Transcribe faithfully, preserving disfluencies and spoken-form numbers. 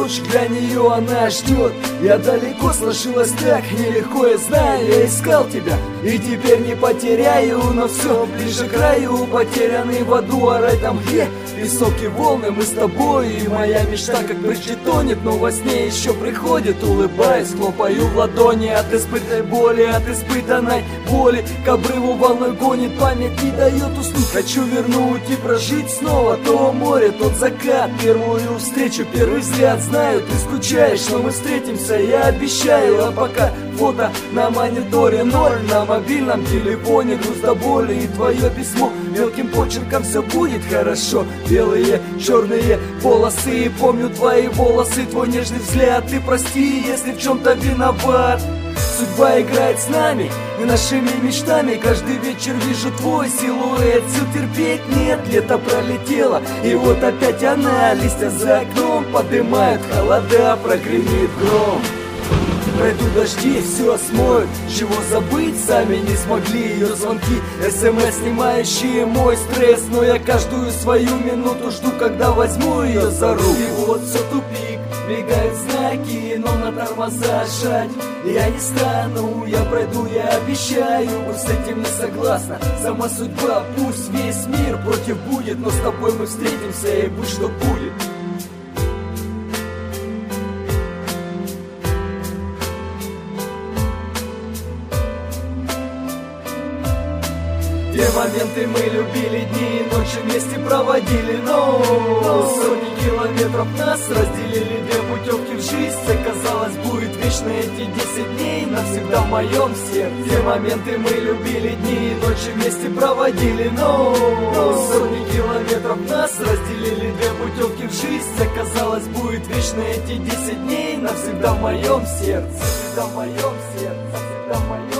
ночь, для нее она ждет. Я далеко, сложилось так нелегко, я знаю, я искал тебя и теперь не потеряю, но все ближе к краю, потерянный в аду, а рай там где песок и волны, мы с тобой, и моя мечта как прежде тонет, но во сне еще приходит, улыбаясь, хлопаю в ладони от испытой боли, от испытанной боли, к обрыву волной гонит, память не дает уснуть, хочу вернуть и прожить снова то море, тот закат, первую встречу, первый взгляд, знаю, ты скучаешь, но мы встретимся, я обещаю, а пока фото на мониторе ноль, на мобильном телефоне груз до боли и твое письмо мелким почерком, все будет хорошо. Белые, черные полосы, и помню твои волосы, твой нежный взгляд, ты прости, если в чем-то виноват. Судьба играет с нами и нашими мечтами, каждый вечер вижу твой силуэт, сил терпеть нет, лето пролетело, и вот опять она, листья за окном поднимают холода, прогремит гром. Пройдут дожди, все смоют, чего забыть сами не смогли. Ее звонки, смс, снимающие мой стресс, но я каждую свою минуту жду, когда возьму ее за руку. И вот все тупик, мигают знаки, но на тормоза жать я не стану, я пройду, я обещаю, с этим не согласна сама судьба, пусть весь мир против будет, но с тобой мы встретимся и будь что будет. Те моменты мы любили, дни и ночи вместе проводили, но сотни километров нас разделили, две путевки в жизнь, казалось, будет вечно эти десять дней навсегда в моем сердце. Те моменты мы любили, дни и ночи вместе проводили, но сотни километров нас разделили, две путевки в жизнь, казалось, будет вечно эти десять дней навсегда в моем сердце, навсегда в моем сердце, навсегда в моем сердце.